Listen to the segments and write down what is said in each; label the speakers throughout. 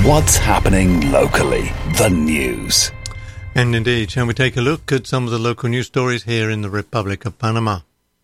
Speaker 1: What's happening locally? The news.
Speaker 2: And indeed, shall we take a look at some of the local news stories here in the Republic of Panama?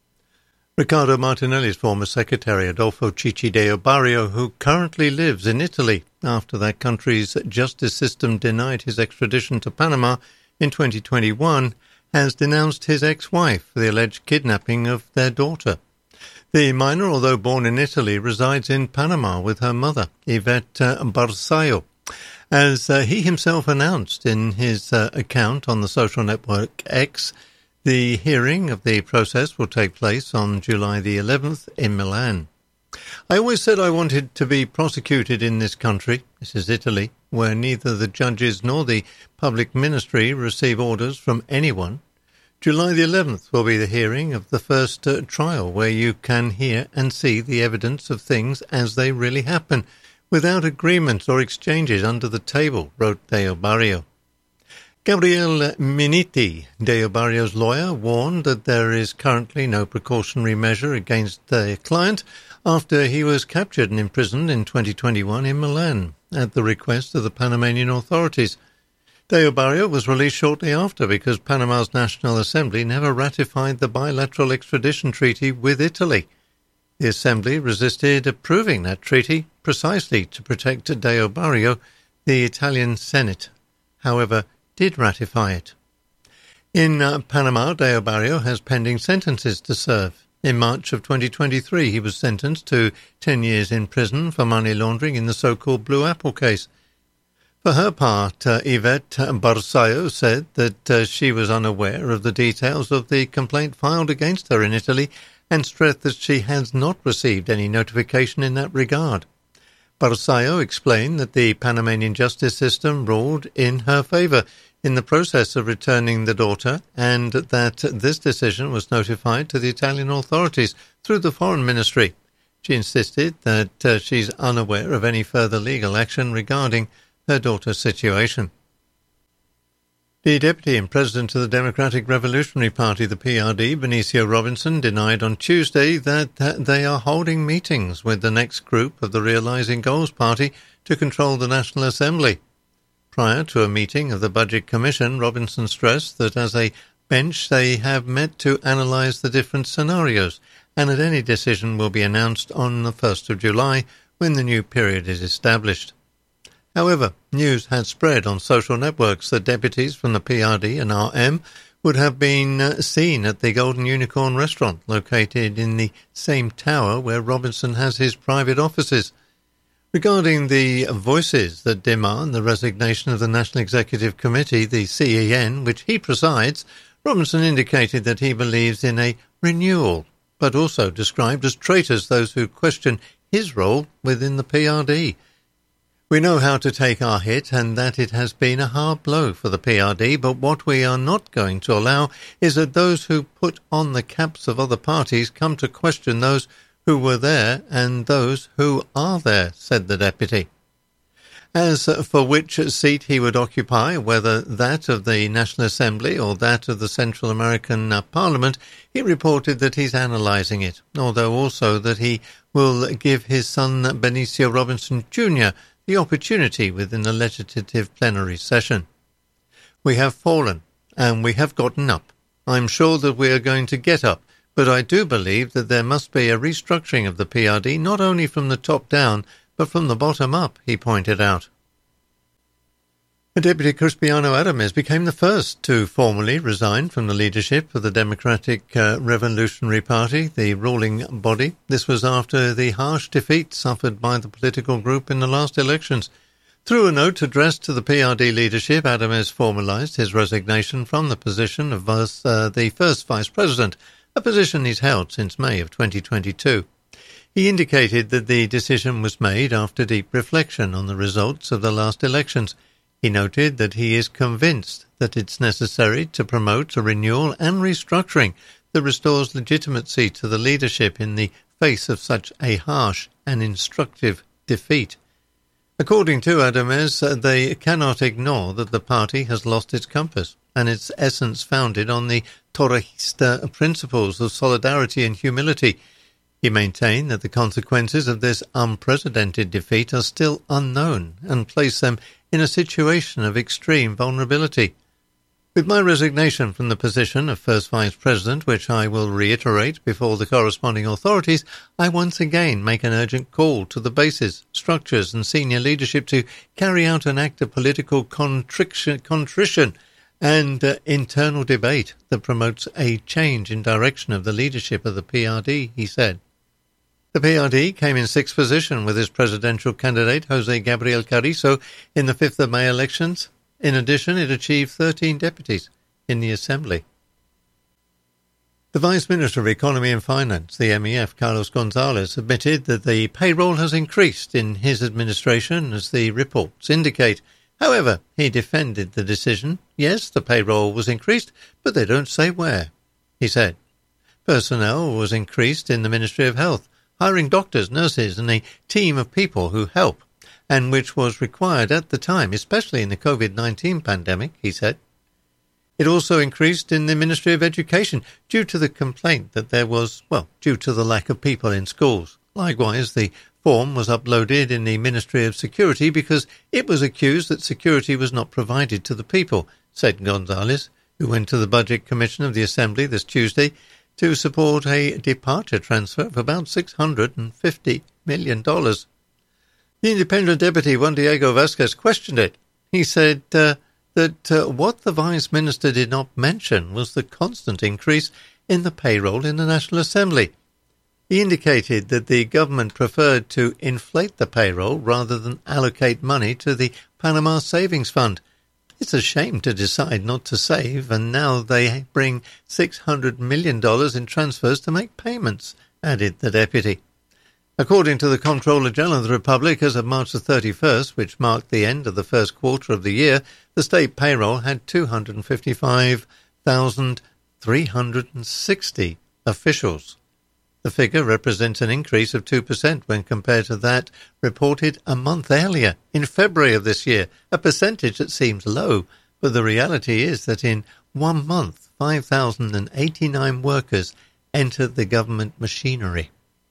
Speaker 2: Ricardo Martinelli's former secretary, Adolfo Chichi de Obarrio, who currently lives in Italy after that country's justice system denied his extradition to Panama in 2021, has denounced his ex-wife for the alleged kidnapping of their daughter. The minor, although born in Italy, resides in Panama with her mother, Yvette Barzallo. As he himself announced in his account on the social network X, the hearing of the process will take place on July the 11th in Milan. I always said I wanted to be prosecuted in this country, this is Italy, where neither the judges nor the public ministry receive orders from anyone. July the 11th will be the hearing of the first trial where you can hear and see the evidence of things as they really happen, without agreements or exchanges under the table, wrote De Obarrio. Gabriel Miniti, De Obarrio's lawyer, warned that there is currently no precautionary measure against their client after he was captured and imprisoned in 2021 in Milan at the request of the Panamanian authorities. De Obarrio was released shortly after because Panama's National Assembly never ratified the bilateral extradition treaty with Italy. The Assembly resisted approving that treaty precisely to protect De Obarrio. The Italian Senate, however, did ratify it. In Panama, De Obarrio has pending sentences to serve. In March of 2023, he was sentenced to 10 years in prison for money laundering in the so-called Blue Apple case. For her part, Yvette Barzallo said that she was unaware of the details of the complaint filed against her in Italy and stressed that she has not received any notification in that regard. Barzallo explained that the Panamanian justice system ruled in her favour in the process of returning the daughter and that this decision was notified to the Italian authorities through the Foreign Ministry. She insisted that she's unaware of any further legal action regarding her daughter's situation. The deputy and president of the Democratic Revolutionary Party, the PRD, Benicio Robinson, denied on Tuesday that they are holding meetings with the next group of the Realising Goals Party to control the National Assembly. Prior to a meeting of the Budget Commission, Robinson stressed that as a bench they have met to analyse the different scenarios and that any decision will be announced on the 1st of July when the new period is established. However, news had spread on social networks that deputies from the PRD and RM would have been seen at the Golden Unicorn restaurant located in the same tower where Robinson has his private offices. Regarding the voices that demand the resignation of the National Executive Committee, the CEN, which he presides, Robinson indicated that he believes in a renewal, but also described as traitors those who question his role within the PRD. We know how to take our hit and that it has been a hard blow for the PRD, but what we are not going to allow is that those who put on the caps of other parties come to question those who were there and those who are there, said the deputy. As for which seat he would occupy, whether that of the National Assembly or that of the Central American Parliament, he reported that he's analysing it, although also that he will give his son Benicio Robinson Jr. the opportunity within the legislative plenary session. We have fallen, and we have gotten up. I'm sure that we are going to get up, but I do believe that there must be a restructuring of the PRD, not only from the top down, but from the bottom up, he pointed out. Deputy Cristiano Adames became the first to formally resign from the leadership of the Democratic Revolutionary Party, the ruling body. This was after the harsh defeat suffered by the political group in the last elections. Through a note addressed to the PRD leadership, Adames formalised his resignation from the position of the first vice president, a position he's held since May of 2022. He indicated that the decision was made after deep reflection on the results of the last elections. He noted that he is convinced that it's necessary to promote a renewal and restructuring that restores legitimacy to the leadership in the face of such a harsh and instructive defeat. According to Adames, they cannot ignore that the party has lost its compass and its essence founded on the Torrejista principles of solidarity and humility. He maintained that the consequences of this unprecedented defeat are still unknown and placed them in a situation of extreme vulnerability. With my resignation from the position of First Vice President, which I will reiterate before the corresponding authorities, I once again make an urgent call to the bases, structures and senior leadership to carry out an act of political contrition and internal debate that promotes a change in direction of the leadership of the PRD, he said. The PRD came in sixth position with its presidential candidate, José Gabriel Carrizo, in the 5th of May elections. In addition, it achieved 13 deputies in the Assembly. The Vice Minister of Economy and Finance, the MEF, Carlos González, admitted that the payroll has increased in his administration, as the reports indicate. However, he defended the decision. Yes, the payroll was increased, but they don't say where, he said. Personnel was increased in the Ministry of Health, hiring doctors, nurses, and a team of people who help, and which was required at the time, especially in the COVID-19 pandemic, he said. It also increased in the Ministry of Education due to the complaint that there was, due to the lack of people in schools. Likewise, the form was uploaded in the Ministry of Security because it was accused that security was not provided to the people, said González, who went to the Budget Commission of the Assembly this Tuesday to support a departure transfer of about $650 million. The independent deputy, Juan Diego Vázquez, questioned it. He said that what the Vice Minister did not mention was the constant increase in the payroll in the National Assembly. He indicated that the government preferred to inflate the payroll rather than allocate money to the Panama Savings Fund. It's a shame to decide not to save, and now they bring $600 million in transfers to make payments, added the deputy. According to the Comptroller General of the Republic, as of March the 31st, which marked the end of the first quarter of the year, the state payroll had 255,360 officials. The figure represents an increase of 2% when compared to that reported a month earlier, in February of this year, a percentage that seems low, but the reality is that in 1 month, 5,089 workers entered the government machinery.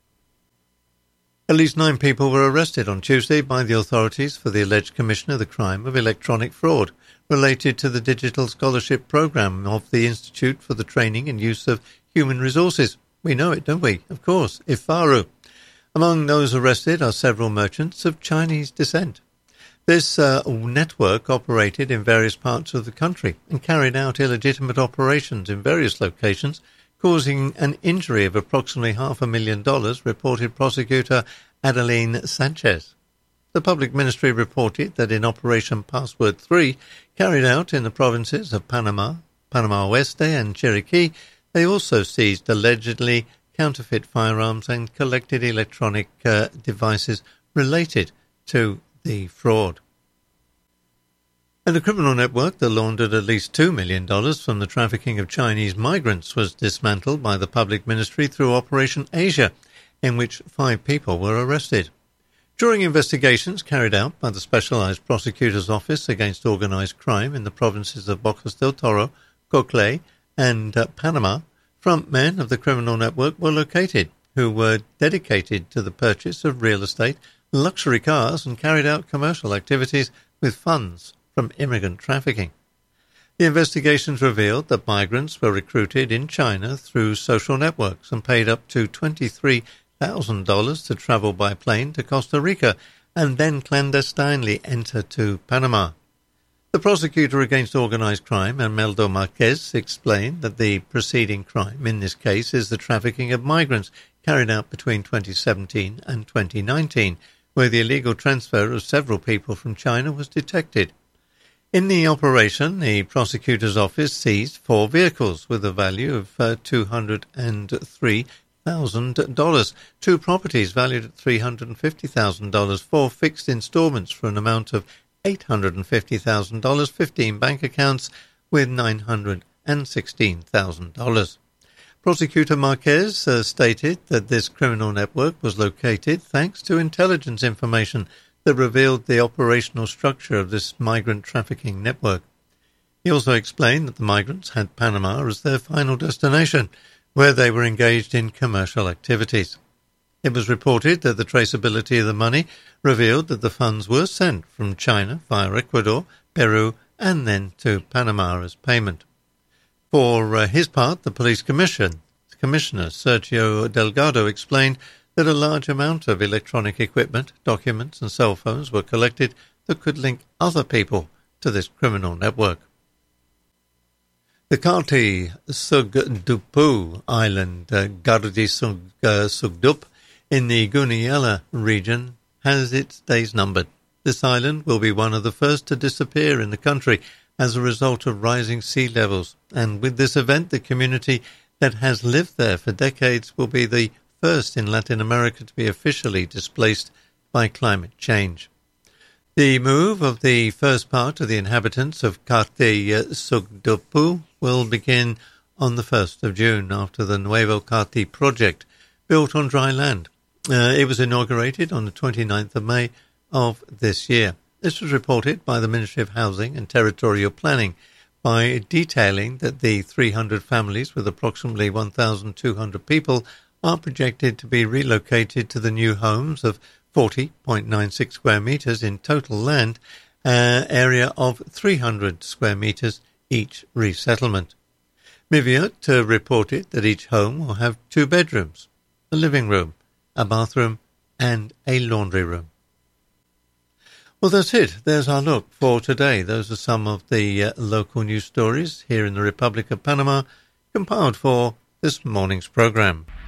Speaker 2: At least 9 people were arrested on Tuesday by the authorities for the alleged commission of the crime of electronic fraud related to the digital scholarship program of the Institute for the Training and Use of Human Resources. We know it, don't we? Of course, IFARU. Among those arrested are several merchants of Chinese descent. This network operated in various parts of the country and carried out illegitimate operations in various locations, causing an injury of approximately $500,000, reported prosecutor Adeline Sanchez. The public ministry reported that in Operation Password 3, carried out in the provinces of Panama, Panama Oeste and Chiriquí, they also seized allegedly counterfeit firearms and collected electronic devices related to the fraud. And a criminal network that laundered at least $2 million from the trafficking of Chinese migrants was dismantled by the public ministry through Operation Asia, in which 5 people were arrested. During investigations carried out by the Specialized Prosecutor's Office against Organized Crime in the provinces of Bocas del Toro, Coclé, and Panama, frontmen of the criminal network were located, who were dedicated to the purchase of real estate, luxury cars, and carried out commercial activities with funds from immigrant trafficking. The investigations revealed that migrants were recruited in China through social networks and paid up to $23,000 to travel by plane to Costa Rica and then clandestinely enter to Panama. The prosecutor against organized crime, Imeldo Marquez, explained that the preceding crime in this case is the trafficking of migrants carried out between 2017 and 2019, where the illegal transfer of several people from China was detected. In the operation, the prosecutor's office seized 4 vehicles with a value of $203,000, 2 properties valued at $350,000, 4 fixed installments for an amount of $850,000, 15 bank accounts with $916,000. Prosecutor Marquez stated that this criminal network was located thanks to intelligence information that revealed the operational structure of this migrant trafficking network. He also explained that the migrants had Panama as their final destination, where they were engaged in commercial activities. It was reported that the traceability of the money revealed that the funds were sent from China via Ecuador, Peru, and then to Panama as payment. For his part, the police commissioner, Sergio Delgado, explained that a large amount of electronic equipment, documents and cell phones were collected that could link other people to this criminal network. The Kati Sugdupu island, Gardi Sugdup, in the Guniella region, has its days numbered. This island will be one of the first to disappear in the country as a result of rising sea levels, and with this event the community that has lived there for decades will be the first in Latin America to be officially displaced by climate change. The move of the first part of the inhabitants of Kati Sugdupu will begin on the 1st of June after the Nuevo Kati project, built on dry land. It was inaugurated on the 29th of May of this year. This was reported by the Ministry of Housing and Territorial Planning by detailing that the 300 families with approximately 1,200 people are projected to be relocated to the new homes of 40.96 square metres in total land, area of 300 square metres each resettlement. Miviot reported that each home will have 2 bedrooms, a living room, a bathroom and a laundry room. Well, that's it. There's our look for today. Those are some of the local news stories here in the Republic of Panama, compiled for this morning's programme.